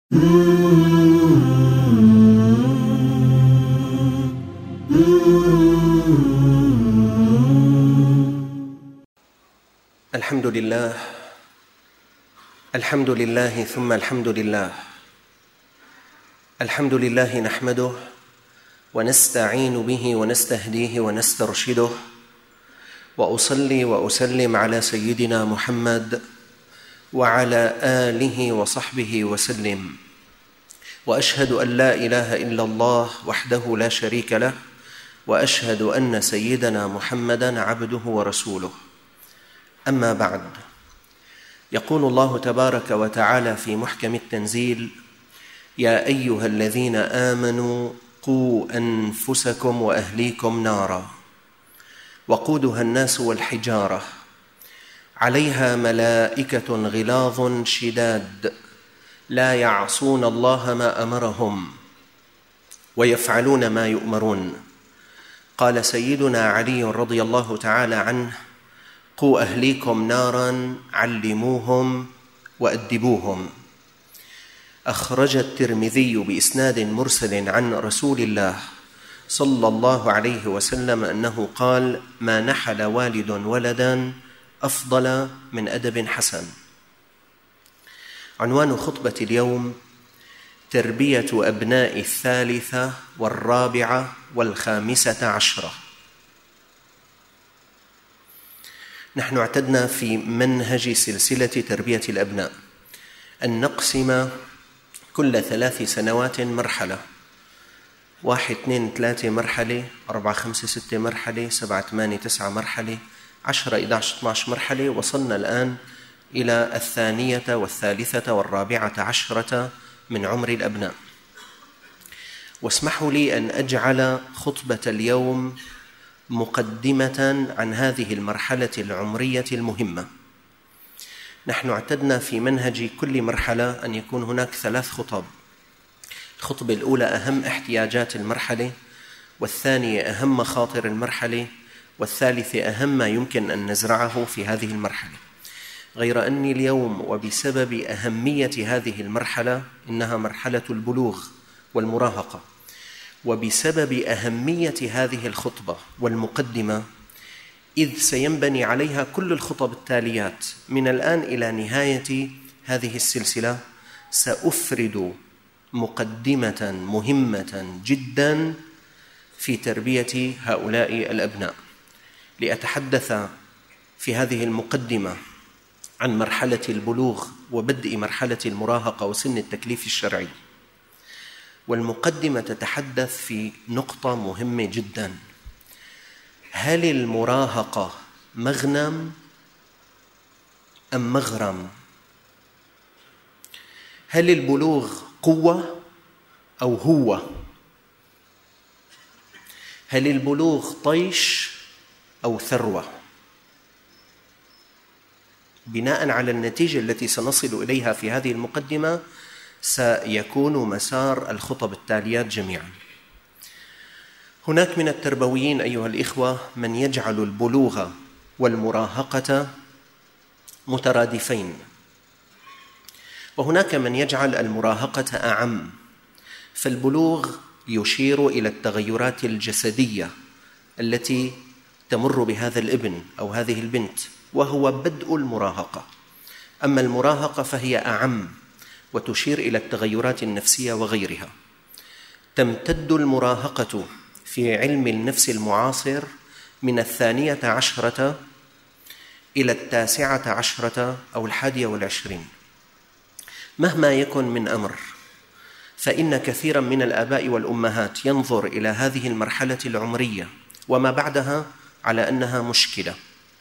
الحمد لله ثم الحمد لله نحمده ونستعين به ونستهديه ونسترشده، وأصلي وأسلم على سيدنا محمد وعلى آله وصحبه وسلم، وأشهد أن لا إله إلا الله وحده لا شريك له، وأشهد أن سيدنا محمدًا عبده ورسوله. أما بعد، يقول الله تبارك وتعالى في محكم التنزيل: يا أيها الذين آمنوا قوا أنفسكم وأهليكم نارا وقودها الناس والحجارة عليها ملائكة غلاظ شداد لا يعصون الله ما أمرهم ويفعلون ما يؤمرون. قال سيدنا علي رضي الله تعالى عنه: قوا أهليكم نارا علموهم وأدبوهم. أخرج الترمذي بإسناد مرسل عن رسول الله صلى الله عليه وسلم أنه قال: ما نحل والد ولدا أفضل من أدب حسن. عنوان خطبة اليوم: تربية أبناء 3 و4 و15. نحن اعتدنا في منهج سلسلة تربية الأبناء أن نقسم كل 3 سنوات مرحلة: 1 2 3 مرحلة، 4 5 6 مرحلة، 7 8 9 مرحلة، 10 11 12 مرحلة. وصلنا الآن إلى 2 و3 و14 من عمر الأبناء. واسمحوا لي أن أجعل خطبة اليوم مقدمة عن هذه المرحلة العمرية المهمة. نحن اعتدنا في منهج كل مرحلة أن يكون هناك 3 خطب. الخطبة الأولى أهم احتياجات المرحلة، والثانية أهم مخاطر المرحلة، والثالثة أهم ما يمكن أن نزرعه في هذه المرحلة. غير أني اليوم وبسبب أهمية هذه المرحلة، إنها مرحلة البلوغ والمراهقة، وبسبب أهمية هذه الخطبة والمقدمة، إذ سينبني عليها كل الخطب التاليات من الآن إلى نهاية هذه السلسلة، سأفرد مقدمة مهمة جدا في تربية هؤلاء الأبناء، لأتحدث في هذه المقدمة عن مرحلة البلوغ وبدء مرحلة المراهقة وسن التكليف الشرعي. والمقدمة تتحدث في نقطة مهمة جدا: هل المراهقة مغنم أم مغرم؟ هل البلوغ قوة أو هو؟ هل البلوغ طيش أو ثروة؟ بناء على النتيجة التي سنصل إليها في هذه المقدمة سيكون مسار الخطب التاليات جميعا. هناك من التربويين أيها الإخوة من يجعل البلوغ والمراهقة مترادفين، وهناك من يجعل المراهقة أعم. فالبلوغ يشير إلى التغيرات الجسدية التي تمر بهذا الابن أو هذه البنت، وهو بدء المراهقة. أما المراهقة فهي أعم وتشير إلى التغيرات النفسية وغيرها. تمتد المراهقة في علم النفس المعاصر من 12 إلى 19 أو 21. مهما يكن من أمر، فإن كثيرا من الآباء والأمهات ينظر إلى هذه المرحلة العمرية وما بعدها على أنها مشكلة.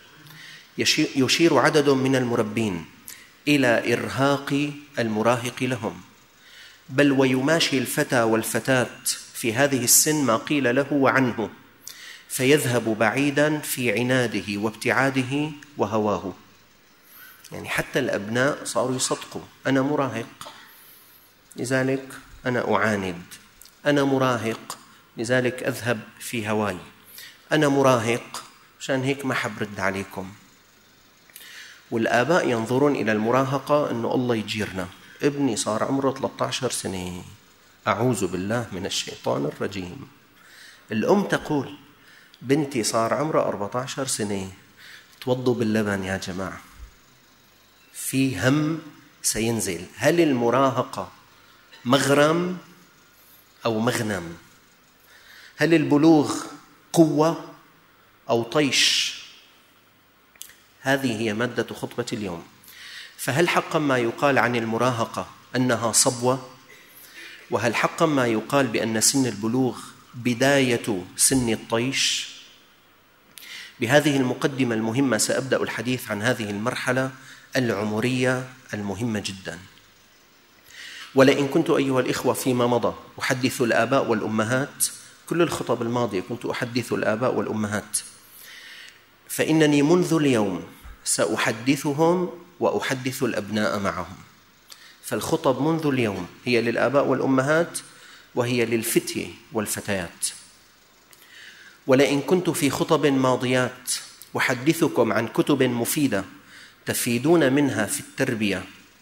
يشير عدد من المربين إلى إرهاق المراهق لهم، بل ويماشي الفتى والفتاة في هذه السن ما قيل له وعنه، فيذهب بعيدا في عناده وابتعاده وهواه. يعني حتى الأبناء صاروا يصدقوا: أنا مراهق لذلك أنا أعاند، أنا مراهق لذلك أذهب في هواي، أنا مراهق عشان هيك ما حبرد عليكم. والآباء ينظرون إلى المراهقة أنه الله يجيرنا، ابني صار عمره 13 سنة، أعوذ بالله من الشيطان الرجيم. الأم تقول بنتي صار عمره 14 سنة. توضوا باللبن يا جماعة، في هم سينزل. هل المراهقة مغرم أو مغنم؟ هل البلوغ قوة أو طيش؟ هذه هي مادة خطبة اليوم. فهل حقا ما يقال عن المراهقة أنها صبوة؟ وهل حقا ما يقال بأن سن البلوغ بداية سن الطيش؟ بهذه المقدمة المهمة سأبدأ الحديث عن هذه المرحلة العمرية المهمة جدا. ولئن كنت أيها الإخوة فيما مضى أحدث الآباء والأمهات، كل الخطب الماضية كنت أحدث الآباء والأمهات، فإنني منذ اليوم سأحدثهم وأحدث الأبناء معهم. فالخطب منذ اليوم هي للآباء والأمهات وهي للفتية والفتيات. ولئن كنت في خطب ماضيات أحدثكم عن كتب مفيدة تفيدون منها في التربية،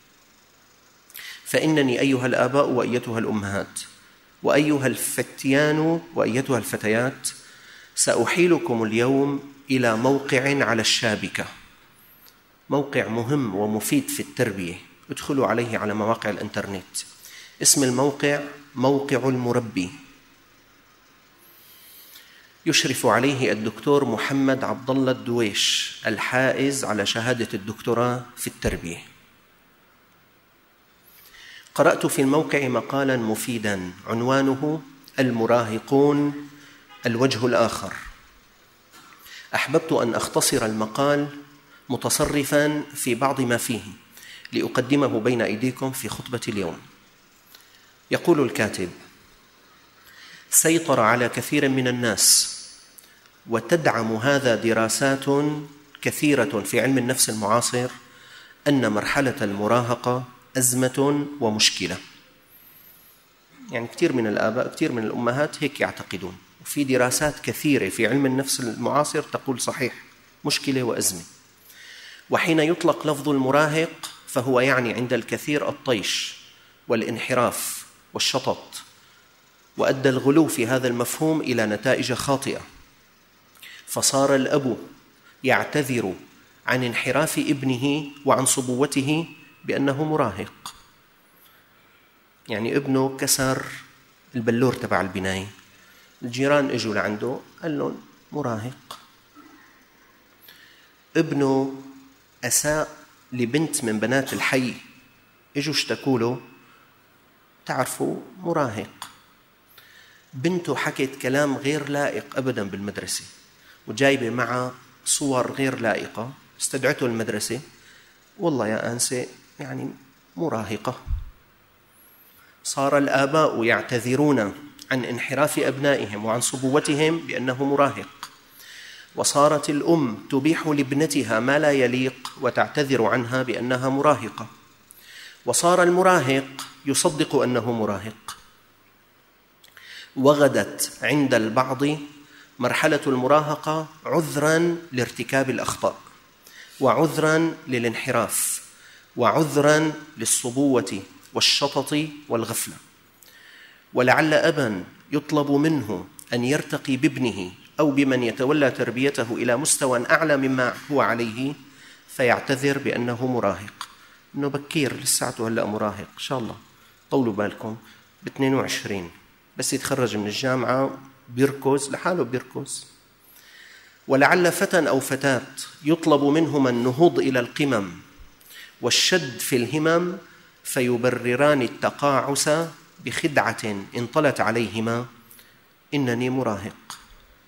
فإنني أيها الآباء وأيتها الأمهات وأيها الفتيان وأيتها الفتيات سأحيلكم اليوم إلى موقع على الشابكة، موقع مهم ومفيد في التربية. ادخلوا عليه على مواقع الإنترنت. اسم الموقع موقع المربي، يشرف عليه الدكتور محمد عبد الله الدويش الحائز على شهادة الدكتوراه في التربية. قرأت في الموقع مقالا مفيدا عنوانه المراهقون الوجه الآخر. أحببت أن أختصر المقال متصرفا في بعض ما فيه لأقدمه بين أيديكم في خطبة اليوم. يقول الكاتب: سيطر على كثير من الناس، وتدعم هذا دراسات كثيرة في علم النفس المعاصر، أن مرحلة المراهقة أزمة ومشكلة. يعني كثير من الآباء كثير من الأمهات هيك يعتقدون، وفي دراسات كثيرة في علم النفس المعاصر تقول صحيح مشكلة وأزمة. وحين يطلق لفظ المراهق فهو يعني عند الكثير الطيش والانحراف والشطط، وأدى الغلو في هذا المفهوم إلى نتائج خاطئة. فصار الأب يعتذر عن انحراف ابنه وعن صبوته بأنه مراهق. يعني ابنه كسر البلور تبع البناية، الجيران اجوا لعنده قال لهم مراهق. ابنه أساء لبنت من بنات الحي، اجوا اشتكوا له، تعرفوا مراهق. بنته حكت كلام غير لائق أبدا بالمدرسة، وجايبة معها صور غير لائقة، استدعته المدرسة، والله يا آنسة يعني مراهقة. صار الآباء يعتذرون عن انحراف أبنائهم وعن صبوتهم بأنه مراهق، وصارت الأم تبيح لابنتها ما لا يليق وتعتذر عنها بأنها مراهقة، وصار المراهق يصدق أنه مراهق. وغدت عند البعض مرحلة المراهقة عذراً لارتكاب الأخطاء، وعذراً للانحراف، وعذراً للصبوة والشطط والغفلة. ولعل أباً يطلب منه أن يرتقي بابنه أو بمن يتولى تربيته إلى مستوى أعلى مما هو عليه، فيعتذر بأنه مراهق، إنه بكير لساته هلأ مراهق، إن شاء الله طولوا بالكم ب22 بس يتخرج من الجامعة بيركز لحاله بيركز. ولعل فتى أو فتاة يطلب منهما النهوض إلى القمم والشد في الهمم، فيبرران التقاعس بخدعة انطلت عليهما: إنني مراهق.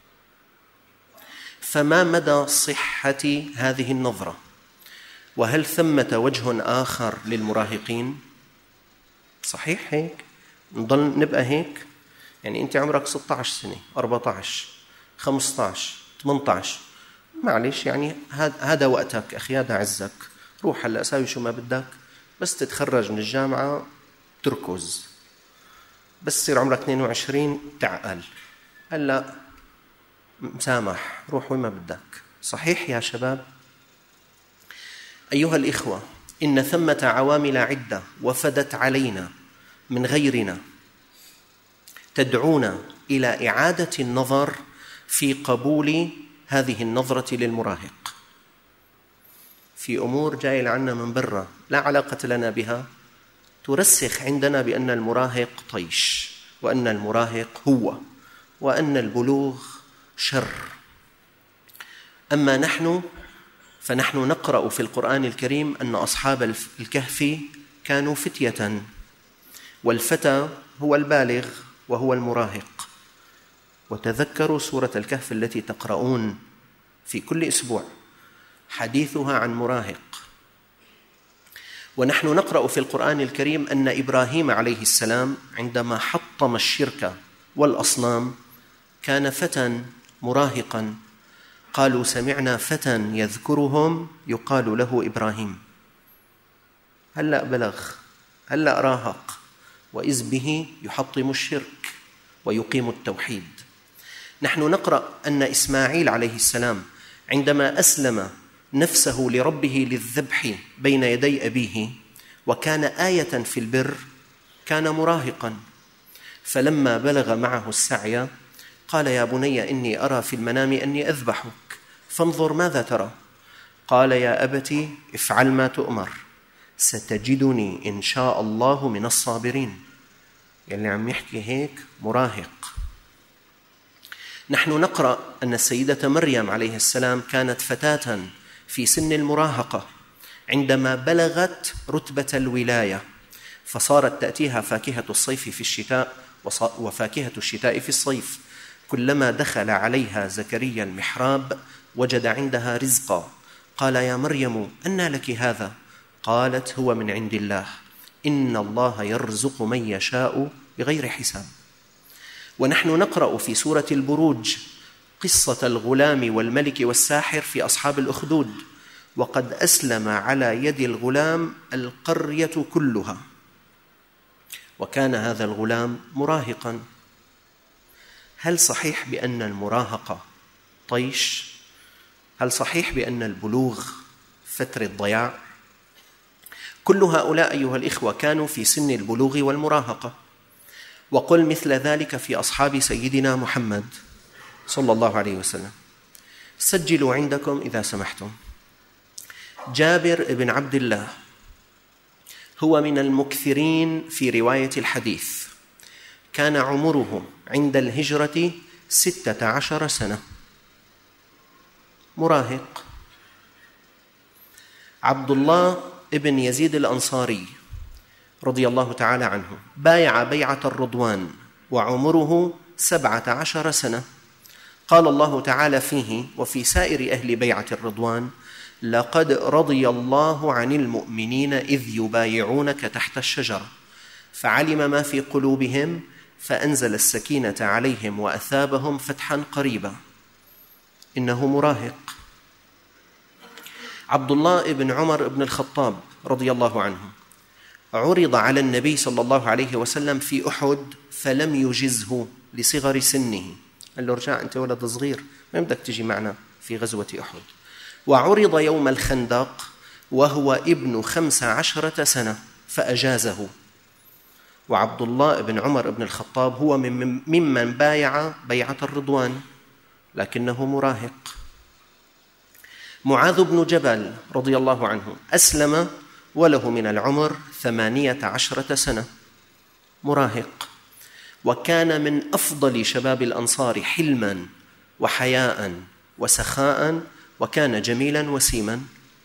فما مدى صحة هذه النظرة؟ وهل ثمة وجه آخر للمراهقين؟ صحيح هيك؟ نضل نبقى هيك؟ يعني أنت عمرك 16 سنة 14 15 18 معلش، يعني هذا وقتك أخي، هذا عزك، روح هلأ ساوي شو ما بدك، بس تتخرج من الجامعة تركز، بس يصير عمرك 22 تعقل، هلأ مسامح، روح وين ما بدك. صحيح يا شباب؟ أيها الإخوة، إن ثمة عوامل عدة وفدت علينا من غيرنا تدعونا إلى إعادة النظر في قبول هذه النظرة للمراهق. في أمور جاية عنا من برا لا علاقة لنا بها ترسخ عندنا بأن المراهق طيش، وأن المراهق هو، وأن البلوغ شر. أما نحن فنحن نقرأ في القرآن الكريم أن أصحاب الكهف كانوا فتية، والفتى هو البالغ وهو المراهق. وتذكروا سورة الكهف التي تقرؤون في كل أسبوع حديثها عن مراهق. ونحن نقرأ في القرآن الكريم أن إبراهيم عليه السلام عندما حطم الشرك والأصنام كان فتى مراهقا، قالوا سمعنا فتى يذكرهم يقال له إبراهيم. هلأ بلغ، هلأ راهق، وإذ به يحطم الشرك ويقيم التوحيد. نحن نقرأ أن إسماعيل عليه السلام عندما أسلم نفسه لربه للذبح بين يدي أبيه وكان آية في البر كان مراهقا، فلما بلغ معه السعي قال يا بني إني أرى في المنام أني أذبحك فانظر ماذا ترى؟ قال يا أبت افعل ما تؤمر ستجدني إن شاء الله من الصابرين. يعني عم يحكي هيك مراهق. نحن نقرأ أن السيدة مريم عليه السلام كانت فتاة في سن المراهقة عندما بلغت رتبة الولاية، فصارت تأتيها فاكهة الصيف في الشتاء وفاكهة الشتاء في الصيف. كلما دخل عليها زكريا المحراب وجد عندها رزقا، قال يا مريم أنى لك هذا؟ قالت هو من عند الله إن الله يرزق من يشاء بغير حساب. ونحن نقرأ في سورة البروج قصة الغلام والملك والساحر في أصحاب الأخدود، وقد أسلم على يد الغلام القرية كلها، وكان هذا الغلام مراهقا. هل صحيح بأن المراهقة طيش؟ هل صحيح بأن البلوغ فترة ضياع؟ كل هؤلاء أيها الإخوة كانوا في سن البلوغ والمراهقة. وقل مثل ذلك في أصحاب سيدنا محمد صلى الله عليه وسلم. سجلوا عندكم إذا سمحتم. جابر بن عبد الله هو من المكثرين في رواية الحديث، كان عمره عند الهجرة 16 سنة، مراهق. عبد الله ابن يزيد الأنصاري رضي الله تعالى عنه بايع بيعة الرضوان وعمره 17 سنة. قال الله تعالى فيه وفي سائر أهل بيعة الرضوان لقد رضي الله عن المؤمنين إذ يبايعونك تحت الشجرة فعلم ما في قلوبهم فأنزل السكينة عليهم وأثابهم فتحا قريبا. إنه مراهق. عبد الله بن عمر بن الخطاب رضي الله عنه عرض على النبي صلى الله عليه وسلم في أحد فلم يجزه لصغر سنه، قال له ارجع أنت ولد صغير ما بدك تجي معنا في غزوة أحد. وعرض يوم الخندق وهو ابن 15 سنة فأجازه. وعبد الله بن عمر بن الخطاب هو ممن بايع بيعة الرضوان لكنه مراهق. معاذ بن جبل رضي الله عنه أسلم وله من العمر 18 سنة، مراهق. وكان من أفضل شباب الأنصار حلما وحياء وسخاء، وكان جميلا وسيما.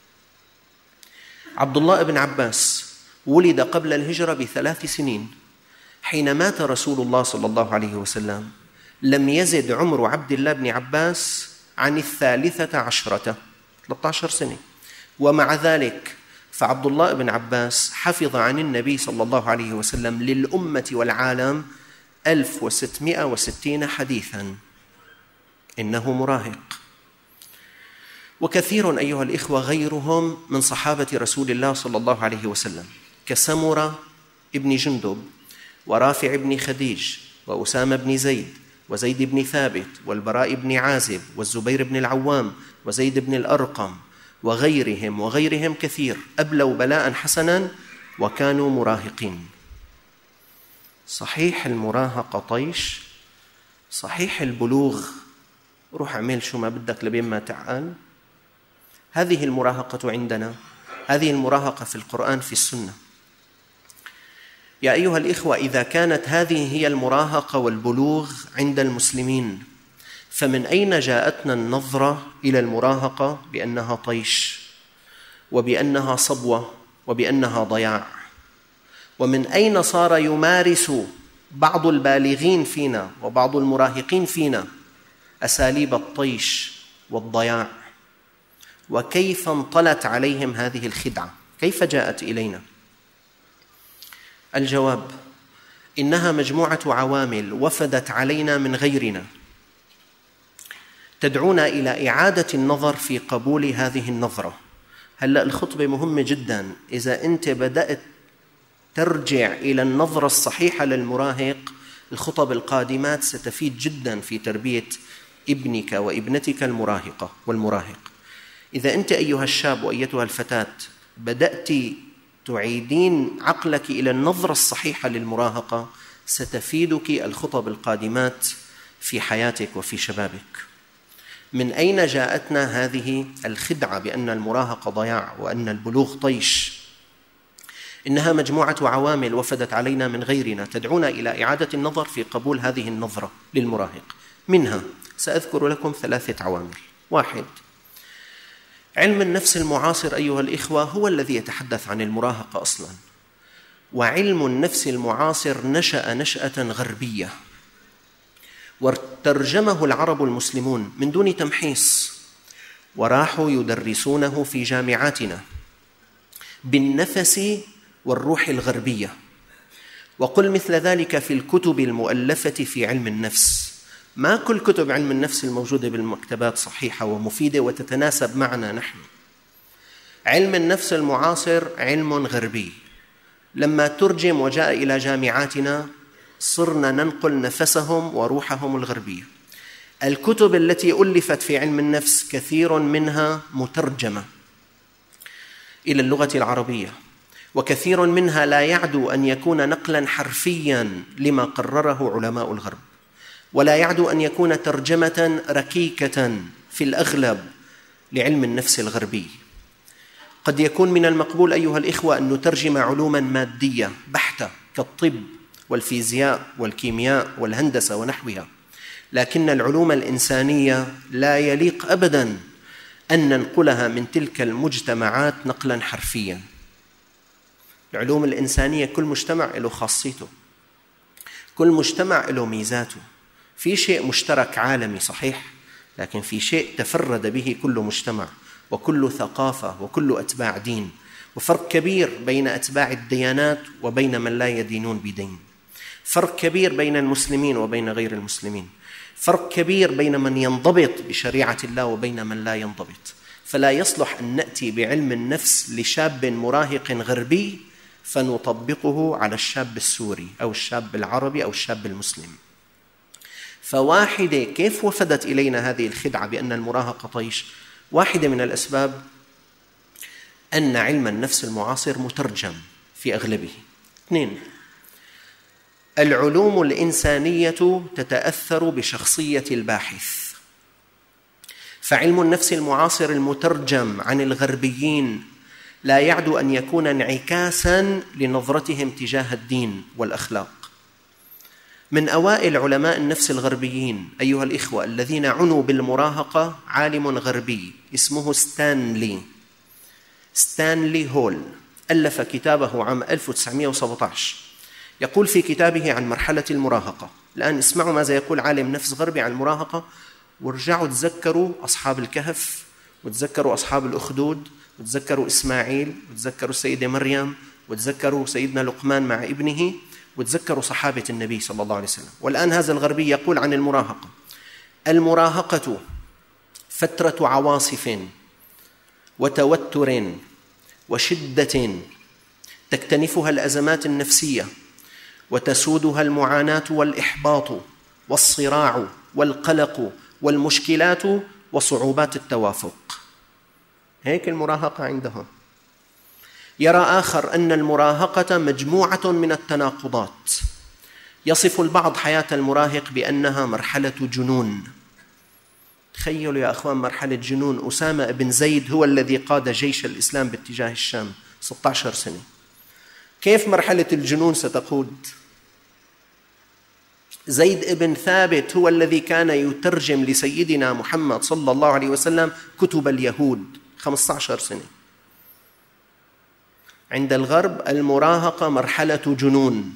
عبد الله بن عباس ولد قبل الهجرة ب3 سنين. حين مات رسول الله صلى الله عليه وسلم لم يزد عمر عبد الله بن عباس عن 13 سنة، ومع ذلك فعبد الله بن عباس حفظ عن النبي صلى الله عليه وسلم للأمة والعالم 1660 حديثا. إنه مراهق. وكثير أيها الإخوة غيرهم من صحابة رسول الله صلى الله عليه وسلم كسمرة ابن جندب ورافع بن خديج وأسامة بن زيد وزيد بن ثابت والبراء بن عازب والزبير بن العوام وزيد بن الأرقم وغيرهم كثير أبلوا بلاء حسنا وكانوا مراهقين. صحيح المراهقة طيش، صحيح البلوغ روح اعمل شو ما بدك لبين ما تعقل. هذه المراهقة عندنا، هذه المراهقة في القرآن في السنة. يا أيها الإخوة، إذا كانت هذه هي المراهقة والبلوغ عند المسلمين، فمن أين جاءتنا النظرة إلى المراهقة بأنها طيش وبأنها صبوة وبأنها ضياع؟ ومن أين صار يمارس بعض البالغين فينا وبعض المراهقين فينا أساليب الطيش والضياع؟ وكيف انطلت عليهم هذه الخدعة؟ كيف جاءت إلينا؟ الجواب: إنها مجموعة عوامل وفدت علينا من غيرنا، تدعونا إلى إعادة النظر في قبول هذه النظرة. هلأ الخطبة مهمة جدا. إذا أنت بدأت ترجع إلى النظرة الصحيحة للمراهق، الخطب القادمات ستفيد جدا في تربية ابنك وابنتك المراهقة والمراهق. إذا أنت أيها الشاب وأيتها الفتاة بدأت تعيدين عقلك إلى النظرة الصحيحة للمراهقة، ستفيدك الخطب القادمات في حياتك وفي شبابك. من أين جاءتنا هذه الخدعة بأن المراهقة ضياع وأن البلوغ طيش؟ إنها مجموعة عوامل وفدت علينا من غيرنا، تدعونا إلى إعادة النظر في قبول هذه النظرة للمراهق. منها سأذكر لكم 3 عوامل. 1، علم النفس المعاصر أيها الإخوة هو الذي يتحدث عن المراهقة أصلاً، وعلم النفس المعاصر نشأ نشأة غربية، وترجمه العرب المسلمون من دون تمحيص، وراحوا يدرسونه في جامعاتنا بالنفس والروح الغربية. وقل مثل ذلك في الكتب المؤلفة في علم النفس. ما كل كتب علم النفس الموجودة بالمكتبات صحيحة ومفيدة وتتناسب معنا نحن. علم النفس المعاصر علم غربي، لما ترجم وجاء إلى جامعاتنا صرنا ننقل نفسهم وروحهم الغربية. الكتب التي ألفت في علم النفس كثير منها مترجمة إلى اللغة العربية، وكثير منها لا يعدو أن يكون نقلاً حرفياً لما قرره علماء الغرب، ولا يعدو أن يكون ترجمة ركيكة في الأغلب لعلم النفس الغربي. قد يكون من المقبول أيها الإخوة أن نترجم علوماً مادية بحتة كالطب والفيزياء والكيمياء والهندسة ونحوها، لكن العلوم الإنسانية لا يليق أبداً أن ننقلها من تلك المجتمعات نقلاً حرفياً. العلوم الإنسانية كل مجتمع له خاصيته، كل مجتمع له ميزاته. في شيء مشترك عالمي صحيح، لكن في شيء تفرد به كل مجتمع وكل ثقافة وكل أتباع دين، وفرق كبير بين أتباع الديانات وبين من لا يدينون بدين، فرق كبير بين المسلمين وبين غير المسلمين، فرق كبير بين من ينضبط بشريعة الله وبين من لا ينضبط. فلا يصلح أن نأتي بعلم النفس لشاب مراهق غربي فنطبقه على الشاب السوري أو الشاب العربي أو الشاب المسلم. فواحدة، كيف وفدت إلينا هذه الخدعة بأن المراهقة طيش؟ واحدة من الأسباب أن علم النفس المعاصر مترجم في أغلبه. 2، العلوم الإنسانية تتأثر بشخصية الباحث، فعلم النفس المعاصر المترجم عن الغربيين لا يعدو أن يكون انعكاساً لنظرتهم تجاه الدين والأخلاق. من أوائل علماء النفس الغربيين أيها الإخوة الذين عنوا بالمراهقة عالم غربي اسمه ستانلي هول، ألف كتابه عام 1917. يقول في كتابه عن مرحلة المراهقة، الآن اسمعوا ماذا يقول عالم نفس غربي عن المراهقة، وارجعوا تذكروا أصحاب الكهف، وتذكروا أصحاب الأخدود، وتذكروا إسماعيل، وتذكروا السيدة مريم، وتذكروا سيدنا لقمان مع ابنه، وتذكروا صحابة النبي صلى الله عليه وسلم. والآن هذا الغربي يقول عن المراهقة: المراهقة فترة عواصف وتوتر وشدة تكتنفها الأزمات النفسية وتسودها المعاناة والإحباط والصراع والقلق والمشكلات وصعوبات التوافق. هيك المراهقة عندهم. يرى آخر أن المراهقة مجموعة من التناقضات. يصف البعض حياة المراهق بأنها مرحلة جنون. تخيلوا يا أخوان مرحلة جنون. أسامة بن زيد هو الذي قاد جيش الإسلام باتجاه الشام 16 سنة. كيف مرحلة الجنون ستقود؟ زيد بن ثابت هو الذي كان يترجم لسيدنا محمد صلى الله عليه وسلم كتب اليهود 15 سنة. عند الغرب المراهقة مرحلة جنون.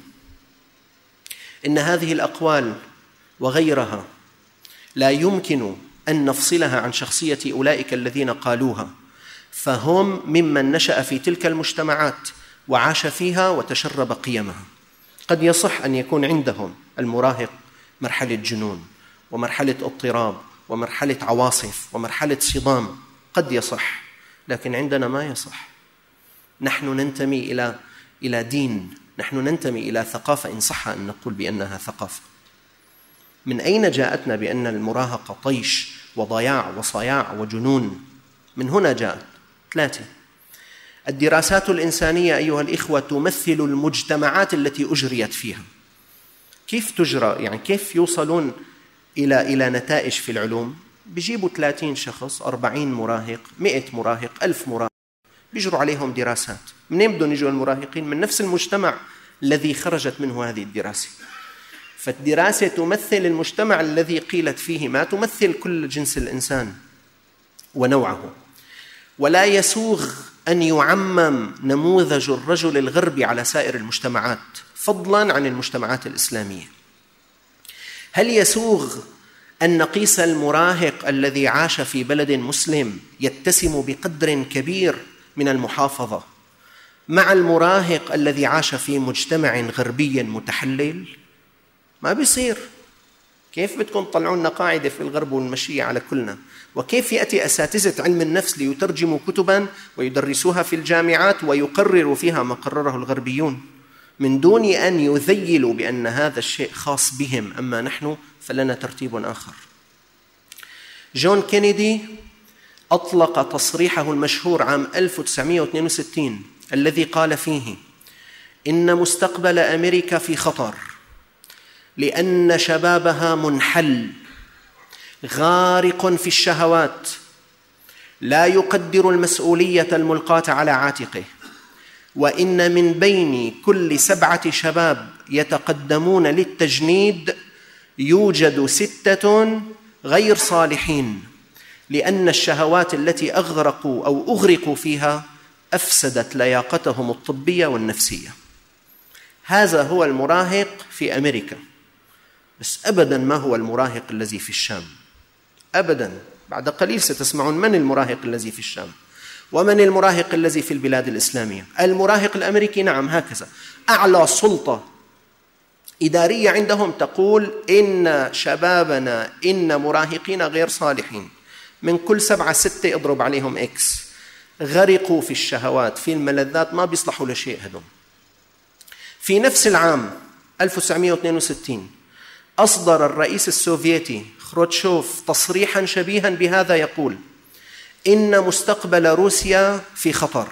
إن هذه الأقوال وغيرها لا يمكن أن نفصلها عن شخصية أولئك الذين قالوها، فهم ممن نشأ في تلك المجتمعات وعاش فيها وتشرب قيمها. قد يصح أن يكون عندهم المراهق مرحلة جنون ومرحلة اضطراب ومرحلة عواصف ومرحلة صدام، قد يصح، لكن عندنا ما يصح. نحن ننتمي إلى دين، نحن ننتمي إلى ثقافة، إن صح أن نقول بأنها ثقافة. من أين جاءتنا بأن المراهقة طيش وضياع وصياع وجنون؟ من هنا جاءت. 3. الدراسات الإنسانية أيها الإخوة تمثل المجتمعات التي أجريت فيها. كيف تجرى؟ يعني كيف يوصلون إلى نتائج في العلوم؟ بيجيبوا 30 شخص، 40 مراهق، 100 مراهق، 1000 مراهق، بيجروا عليهم دراسات. منين بدهم يجوا المراهقين؟ من نفس المجتمع الذي خرجت منه هذه الدراسة. فالدراسة تمثل المجتمع الذي قيلت فيه، ما تمثل كل جنس الإنسان ونوعه. ولا يسوغ أن يعمم نموذج الرجل الغربي على سائر المجتمعات فضلاً عن المجتمعات الإسلامية. هل يسوغ أن نقيس المراهق الذي عاش في بلد مسلم يتسم بقدر كبير من المحافظة مع المراهق الذي عاش في مجتمع غربي متحلل؟ ما بيصير. كيف بدكم تطلعون قاعدة في الغرب ونمشيها على كلنا؟ وكيف يأتي أساتذة علم النفس ليترجموا كتباً ويدرسوها في الجامعات ويقرروا فيها ما قرره الغربيون من دون أن يذيلوا بأن هذا الشيء خاص بهم، أما نحن فلنا ترتيب آخر. جون كينيدي أطلق تصريحه المشهور عام 1962 الذي قال فيه: إن مستقبل أمريكا في خطر، لأن شبابها منحل غارق في الشهوات، لا يقدر المسؤولية الملقاة على عاتقه، وإن من بين كل 7 شباب يتقدمون للتجنيد يوجد 6 غير صالحين، لأن الشهوات التي أغرقوا فيها أفسدت لياقتهم الطبية والنفسية. هذا هو المراهق في أمريكا، بس أبداً ما هو المراهق الذي في الشام. أبداً. بعد قليل ستسمعون من المراهق الذي في الشام ومن المراهق الذي في البلاد الإسلامية. المراهق الأمريكي نعم هكذا، أعلى سلطة إدارية عندهم تقول إن شبابنا، إن مراهقين غير صالحين، من كل 7 6 اضرب عليهم إكس، غرقوا في الشهوات في الملذات، ما بيصلحوا لشيء هدول. في نفس العام 1962 أصدر الرئيس السوفيتي خروتشوف تصريحاً شبيهاً بهذا، يقول: إن مستقبل روسيا في خطر،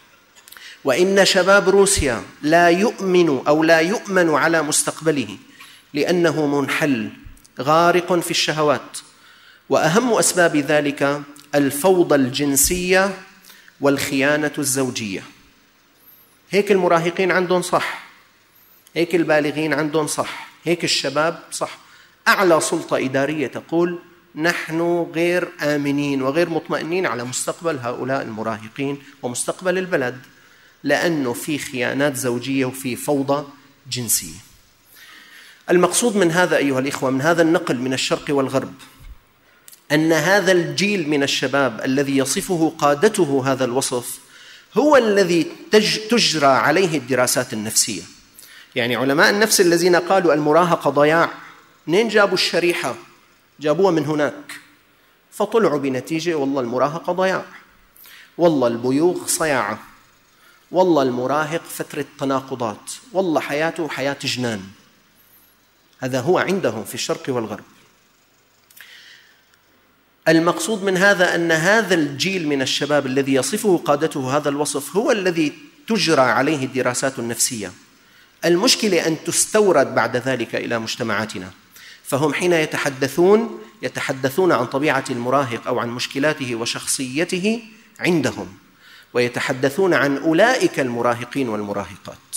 وإن شباب روسيا لا يؤمن على مستقبله لأنه منحل غارق في الشهوات، وأهم أسباب ذلك الفوضى الجنسية والخيانة الزوجية. هيك المراهقين عندهم صح، هيك البالغين عندهم صح، هيك الشباب صح. أعلى سلطة إدارية تقول نحن غير آمنين وغير مطمئنين على مستقبل هؤلاء المراهقين ومستقبل البلد، لأنه في خيانات زوجية وفي فوضى جنسية. المقصود من هذا أيها الإخوة، من هذا النقل من الشرق والغرب، أن هذا الجيل من الشباب الذي يصفه قادته هذا الوصف هو الذي تجرى عليه الدراسات النفسية. يعني علماء النفس الذين قالوا المراهقة ضياع، منين جابوا الشريحة؟ جابوها من هناك، فطلعوا بنتيجة والله المراهقة ضياع، والله البيوغ صياعة، والله المراهق فترة تناقضات، والله حياته حياة جنان. هذا هو عندهم في الشرق والغرب. المقصود من هذا أن هذا الجيل من الشباب الذي يصفه قادته هذا الوصف هو الذي تجرى عليه الدراسات النفسية. المشكلة أن تستورد بعد ذلك إلى مجتمعاتنا، فهم حين يتحدثون عن طبيعة المراهق أو عن مشكلاته وشخصيته عندهم، ويتحدثون عن أولئك المراهقين والمراهقات.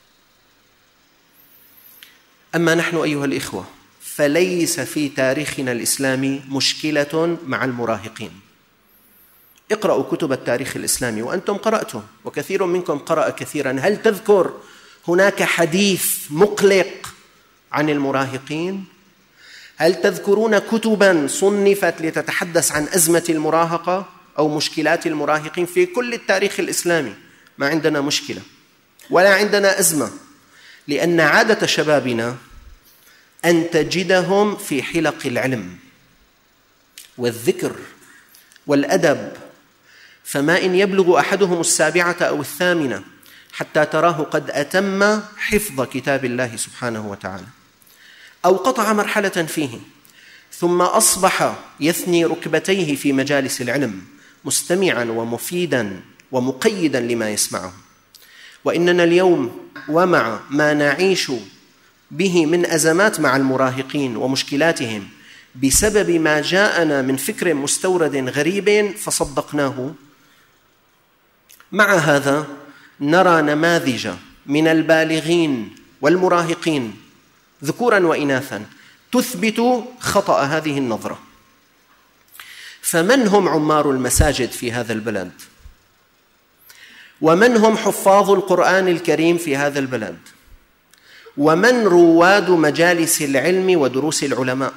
أما نحن أيها الإخوة فليس في تاريخنا الإسلامي مشكلة مع المراهقين. اقرأوا كتب التاريخ الإسلامي، وأنتم قرأتم وكثير منكم قرأ كثيرا. هل تذكر هناك حديث مقلق عن المراهقين؟ هل تذكرون كتبا صنفت لتتحدث عن أزمة المراهقة أو مشكلات المراهقين؟ في كل التاريخ الإسلامي ما عندنا مشكلة ولا عندنا أزمة، لأن عادة شبابنا أن تجدهم في حلق العلم والذكر والأدب، فما إن يبلغ أحدهم 7 أو 8 حتى تراه قد أتم حفظ كتاب الله سبحانه وتعالى أو قطع مرحلة فيه، ثم أصبح يثني ركبتيه في مجالس العلم مستمعاً ومفيداً ومقيداً لما يسمعه. وإننا اليوم ومع ما نعيش به من أزمات مع المراهقين ومشكلاتهم بسبب ما جاءنا من فكر مستورد غريب فصدقناه، مع هذا نرى نماذج من البالغين والمراهقين ذكوراً وإناثاً تثبت خطأ هذه النظرة. فمن هم عمار المساجد في هذا البلد؟ ومن هم حفاظ القرآن الكريم في هذا البلد؟ ومن رواد مجالس العلم ودروس العلماء؟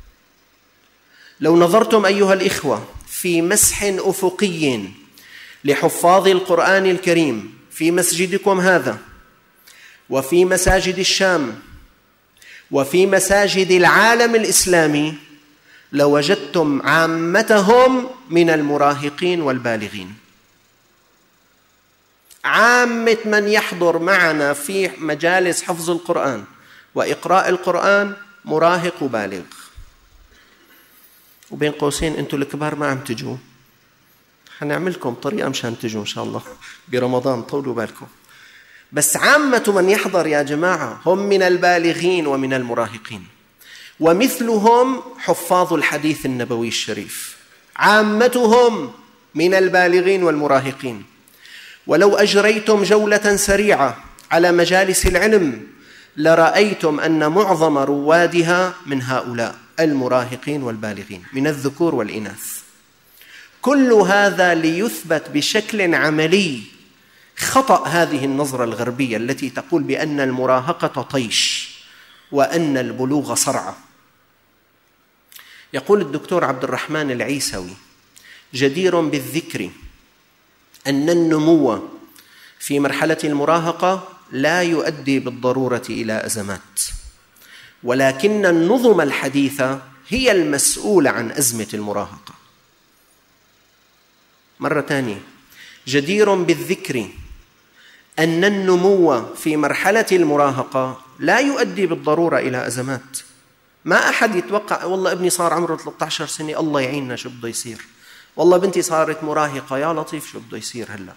لو نظرتم أيها الإخوة في مسح أفقي لحفاظ القرآن الكريم في مسجدكم هذا وفي مساجد الشام وفي مساجد العالم الإسلامي، لوجدتم عامتهم من المراهقين والبالغين. عامة من يحضر معنا في مجالس حفظ القرآن وإقراء القرآن مراهق وبالغ. وبين قوسين أنتم الكبار ما عم تجوا، حنعملكم طريقة مشان تجوا إن شاء الله برمضان، طولوا بالكم. بس عامة من يحضر يا جماعة هم من البالغين ومن المراهقين، ومثلهم حفاظ الحديث النبوي الشريف، عامتهم من البالغين والمراهقين. ولو أجريتم جولة سريعة على مجالس العلم لرأيتم أن معظم روادها من هؤلاء المراهقين والبالغين من الذكور والإناث. كل هذا ليثبت بشكل عملي خطأ هذه النظرة الغربية التي تقول بأن المراهقة طيش وأن البلوغ صرعة. يقول الدكتور عبد الرحمن العيسوي: جدير بالذكر أن النمو في مرحلة المراهقة لا يؤدي بالضرورة إلى أزمات، ولكن النظم الحديثة هي المسؤولة عن أزمة المراهقة. مرة ثانية، جدير بالذكر أن النمو في مرحلة المراهقة لا يؤدي بالضرورة إلى أزمات. ما أحد يتوقع والله ابني صار عمره 13 سنة الله يعيننا شو بده يصير، والله بنتي صارت مراهقة يا لطيف شو بده يصير هلأ.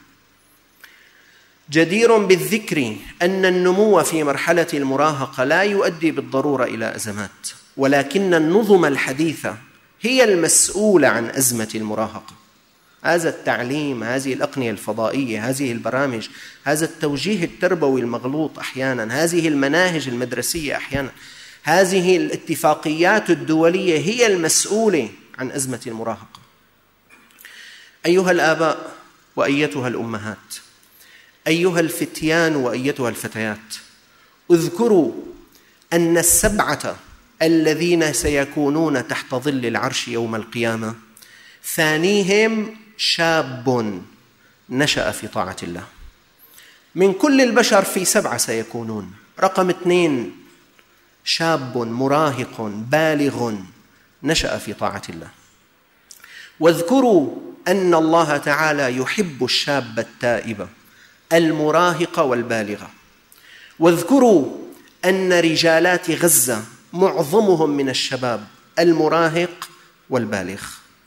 جدير بالذكر أن النمو في مرحلة المراهقة لا يؤدي بالضرورة إلى أزمات، ولكن النظم الحديثة هي المسؤولة عن أزمة المراهقة. هذا التعليم، هذه الأقنية الفضائية، هذه البرامج، هذا التوجيه التربوي المغلوط أحيانا، هذه المناهج المدرسية أحيانا، هذه الاتفاقيات الدولية هي المسؤولة عن أزمة المراهقة. أيها الآباء وأيتها الأمهات، أيها الفتيان وأيتها الفتيات، اذكروا أن 7 الذين سيكونون تحت ظل العرش يوم القيامة ثانيهم شاب نشأ في طاعة الله. من كل البشر في 7 سيكونون. رقم 2 شاب مراهق بالغ نشأ في طاعة الله. واذكروا أن الله تعالى يحب الشاب التائب المراهق والبالغة. واذكروا أن رجالات غزة معظمهم من الشباب المراهق والبالغ.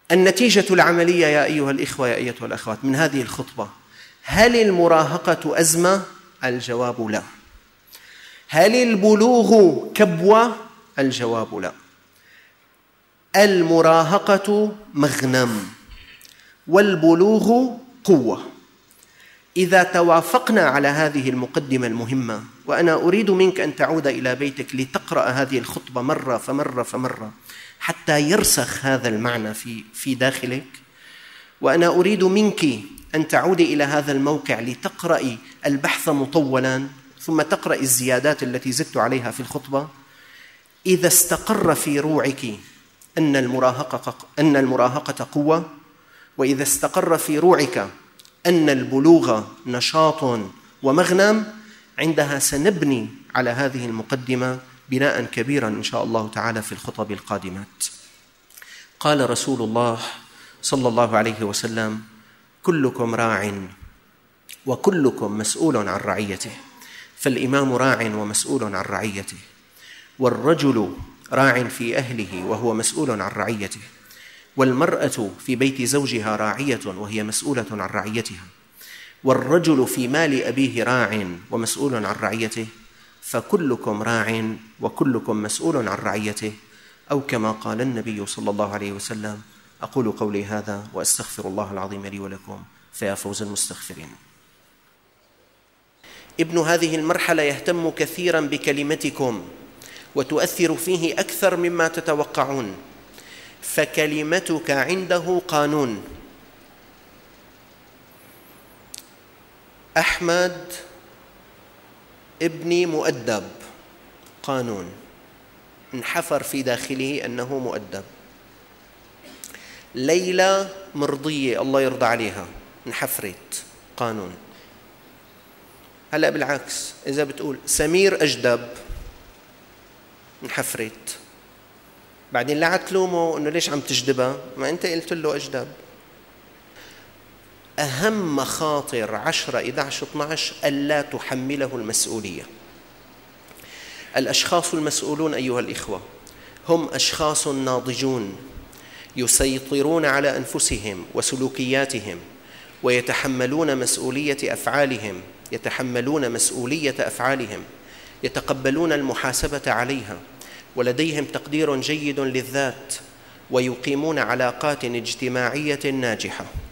النتيجة العملية يا أيها الإخوة يا أيتها الأخوات من هذه الخطبة: هل المراهقة أزمة؟ الجواب لا. هل البلوغ كبوة؟ الجواب لا. المراهقة مغنم والبلوغ قوة. إذا توافقنا على هذه المقدمة المهمة، وأنا أريد منك أن تعود إلى بيتك لتقرأ هذه الخطبة مرة فمرة حتى يرسخ هذا المعنى في داخلك، وأنا أريد منك أن تعودي إلى هذا الموقع لتقرأي البحث مطولاً ثم تقرأي الزيادات التي زدت عليها في الخطبة. إذا استقر في روعك أن المراهقة قوة، وإذا استقر في روعك أن البلوغ نشاط ومغنم، عندها سنبني على هذه المقدمة بناء كبيرا إن شاء الله تعالى في الخطب القادمات. قال رسول الله صلى الله عليه وسلم: كلكم راع وكلكم مسؤول عن رعيته، فالإمام راع ومسؤول عن رعيته، والرجل راع في أهله وهو مسؤول عن رعيته، والمرأة في بيت زوجها راعية وهي مسؤولة عن رعيتها، والرجل في مال أبيه راع ومسؤول عن رعيته، فكلكم راع وكلكم مسؤول عن رعيته، أو كما قال النبي صلى الله عليه وسلم. أقول قولي هذا وأستغفر الله العظيم لي ولكم، فيا فوز المستغفرين. ابن هذه المرحلة يهتم كثيرا بكلمتكم وتؤثر فيه أكثر مما تتوقعون، فكلمتك عنده قانون. أحمد ابني مؤدب، قانون انحفر في داخله أنه مؤدب. ليلى مرضية الله يرضى عليها، انحفرت، قانون. هلأ بالعكس، إذا بتقول سمير أجدب، انحفرت. بعدين لا تلومه إنه ليش عم تجدبها، ما أنت قلت له أجدب. أهم مخاطر 10 11 12 ألا تحمله المسؤولية. الأشخاص المسؤولون أيها الإخوة هم أشخاص ناضجون يسيطرون على أنفسهم وسلوكياتهم، ويتحملون مسؤولية أفعالهم، يتقبلون المحاسبة عليها، ولديهم تقدير جيد للذات، ويقيمون علاقات اجتماعية ناجحة.